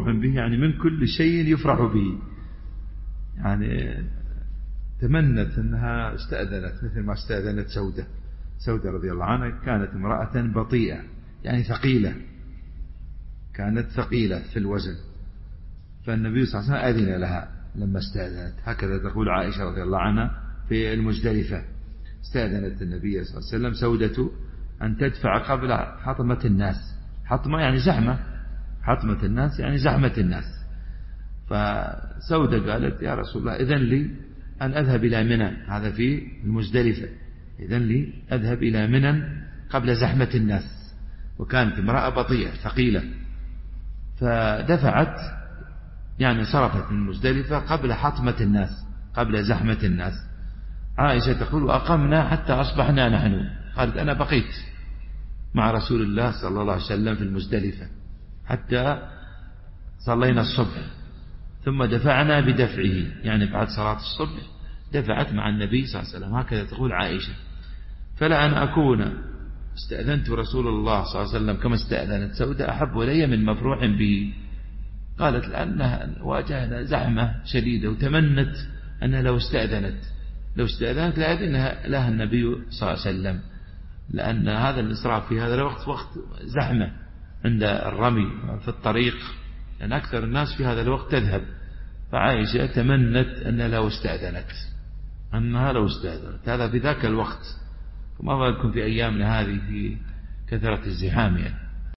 مفروح به يعني من كل شيء يفرح به. يعني تمنت أنها استأذنت مثل ما استأذنت سودة رضي الله عنها. كانت امرأة بطيئة يعني ثقيلة، كانت ثقيلة في الوزن، فالنبي صلى الله عليه وسلم أذن لها لما استأذنت. هكذا تقول عائشة رضي الله عنها في المزدلفة: استأذنت النبي صلى الله عليه وسلم سودة أن تدفع قبل حطمة الناس. حطمة يعني زحمة، حطمة الناس يعني زحمة الناس. فسودة قالت: يا رسول الله إذن لي أن أذهب إلى منى، هذا في المزدلفة، إذن لي أذهب إلى منى قبل زحمة الناس. وكانت امرأة بطيئة ثقيلة، فدفعت يعني صرفت من مزدلفة قبل حطمة الناس، قبل زحمة الناس. عائشة تقول: وأقمنا حتى أصبحنا نحن. قالت: أنا بقيت مع رسول الله صلى الله عليه وسلم في المزدلفة حتى صلينا الصبح، ثم دفعنا بدفعه، يعني بعد صلاة الصبح دفعت مع النبي صلى الله عليه وسلم. هكذا تقول عائشة. فلا أن أكون استأذنت رسول الله صلى الله عليه وسلم كما استأذنت سودة أحب إلي من مفروح به. قالت: لأنها واجهنا زحمة شديدة وتمنت أنها لو استأذنت لأذن لها النبي صلى الله عليه وسلم، لأن هذا الإسراف في هذا الوقت وقت زحمة عند الرمي في الطريق، لأن أكثر الناس في هذا الوقت تذهب. فعائشة تمنت أنها لو استأذنت، هذا في ذاك الوقت، وما بالكم في أيامنا هذه في كثرة الزحام يعني.